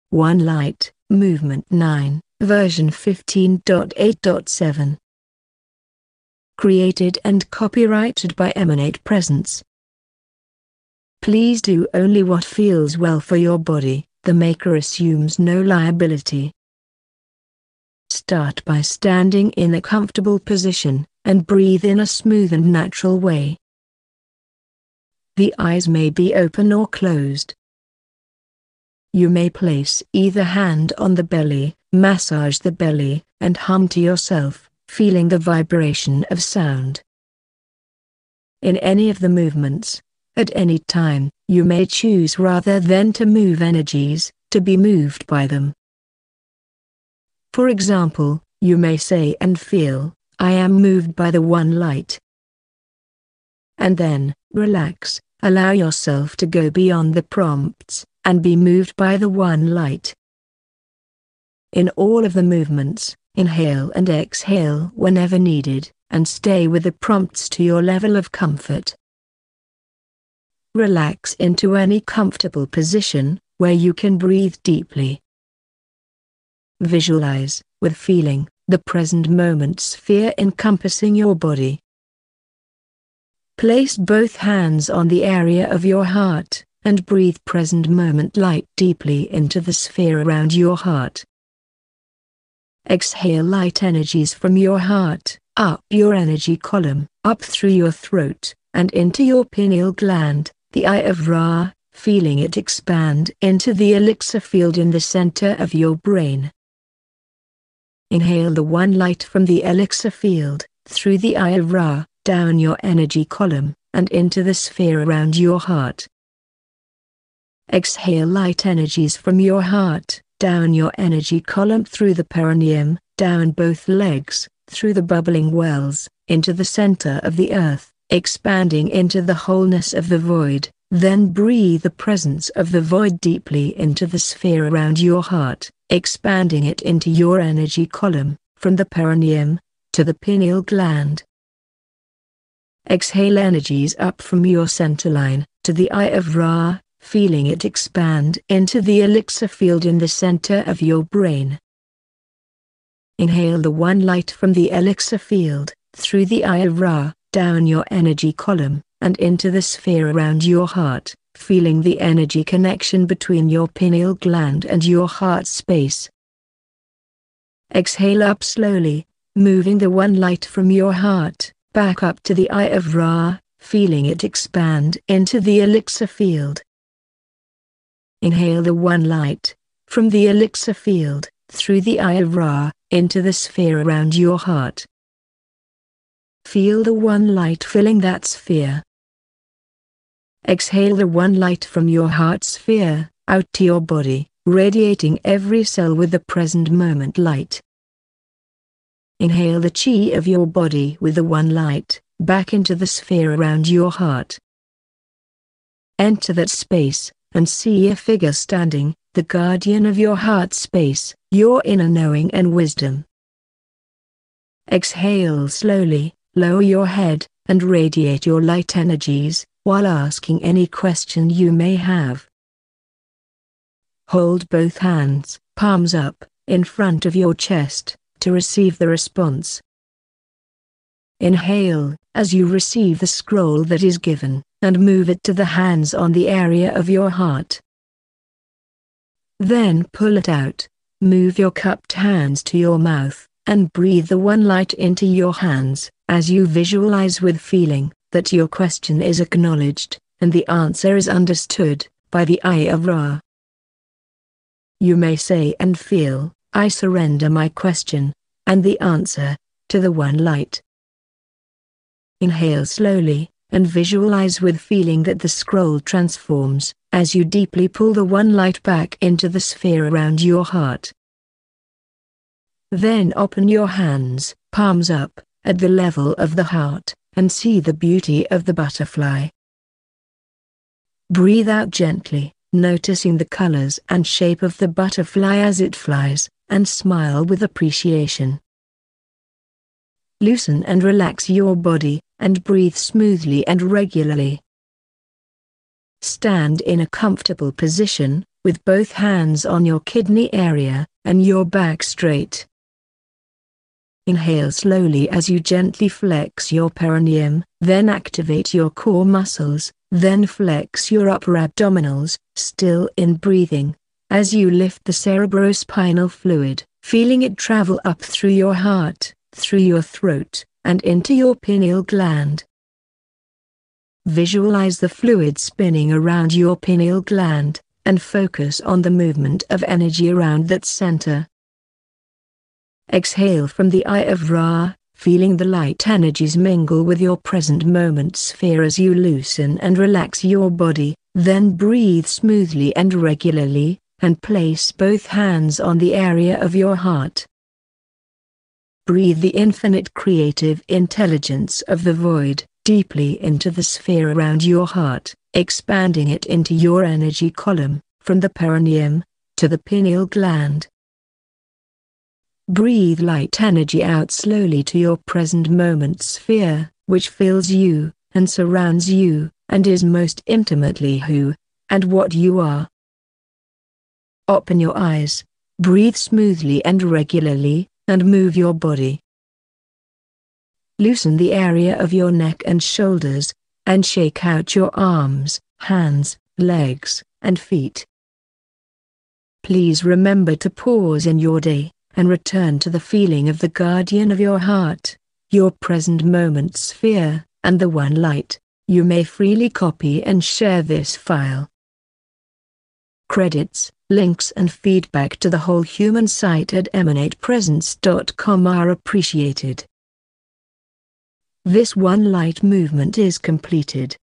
One Light, Movement 9, version 15.8.7. Created and copyrighted by Emanate Presence. Please do only what feels well for your body. The maker assumes no liability. Start by standing in a comfortable position, and breathe in a smooth and natural way. The eyes may be open or closed. You may place either hand on the belly, massage the belly, and hum to yourself, feeling the vibration of sound. In any of the movements, at any time, you may choose rather than to move energies, to be moved by them. For example, you may say and feel, "I am moved by the One Light." And then, relax, allow yourself to go beyond the prompts, and be moved by the One Light. In all of the movements, inhale and exhale whenever needed, and stay with the prompts to your level of comfort. Relax into any comfortable position, where you can breathe deeply. Visualize, with feeling, the present moment sphere encompassing your body. Place both hands on the area of your heart, and breathe present moment light deeply into the sphere around your heart. Exhale light energies from your heart, up your energy column, up through your throat, and into your pineal gland, the Eye of Ra, feeling it expand into the elixir field in the center of your brain. Inhale the One Light from the elixir field, through the Eye of Ra, down your energy column, and into the sphere around your heart. Exhale light energies from your heart, down your energy column through the perineum, down both legs, through the bubbling wells, into the center of the earth, expanding into the wholeness of the void. Then breathe the presence of the void deeply into the sphere around your heart, expanding it into your energy column, from the perineum, to the pineal gland. Exhale energies up from your centerline, to the Eye of Ra, feeling it expand into the elixir field in the center of your brain. Inhale the One Light from the elixir field, through the Eye of Ra, down your energy column, and into the sphere around your heart, feeling the energy connection between your pineal gland and your heart space. Exhale up slowly, moving the One Light from your heart, back up to the Eye of Ra, feeling it expand into the elixir field. Inhale the One Light, from the elixir field, through the Eye of Ra, into the sphere around your heart. Feel the One Light filling that sphere. Exhale the One Light from your heart sphere, out to your body, radiating every cell with the present moment light. Inhale the chi of your body with the One Light, back into the sphere around your heart. Enter that space, and see a figure standing, the guardian of your heart space, your inner knowing and wisdom. Exhale slowly, lower your head, and radiate your light energies, while asking any question you may have. Hold both hands, palms up, in front of your chest, to receive the response. Inhale, as you receive the scroll that is given, and move it to the hands on the area of your heart. Then pull it out, move your cupped hands to your mouth, and breathe the One Light into your hands, as you visualize with feeling, that your question is acknowledged, and the answer is understood, by the Eye of Ra. You may say and feel, "I surrender my question," and the answer, to the One Light. Inhale slowly, and visualize with feeling that the scroll transforms, as you deeply pull the One Light back into the sphere around your heart. Then open your hands, palms up, at the level of the heart, and see the beauty of the butterfly. Breathe out gently, noticing the colors and shape of the butterfly as it flies, and smile with appreciation. Loosen and relax your body, and breathe smoothly and regularly. Stand in a comfortable position, with both hands on your kidney area, and your back straight. Inhale slowly as you gently flex your perineum, then activate your core muscles, then flex your upper abdominals, still in breathing, as you lift the cerebrospinal fluid, feeling it travel up through your heart, through your throat, and into your pineal gland. Visualize the fluid spinning around your pineal gland, and focus on the movement of energy around that center. Exhale from the Eye of Ra, feeling the light energies mingle with your present moment sphere as you loosen and relax your body, then breathe smoothly and regularly, and place both hands on the area of your heart. Breathe the infinite creative intelligence of the void deeply into the sphere around your heart, expanding it into your energy column, from the perineum to the pineal gland. Breathe light energy out slowly to your present moment sphere, which fills you, and surrounds you, and is most intimately who and what you are. Open your eyes, breathe smoothly and regularly, and move your body. Loosen the area of your neck and shoulders, and shake out your arms, hands, legs, and feet. Please remember to pause in your day, and return to the feeling of the guardian of your heart, your present moment sphere, and the one light. You may freely copy and share this file. Credits, links and feedback to the whole human site at emanatepresence.com are appreciated. This one light movement is completed.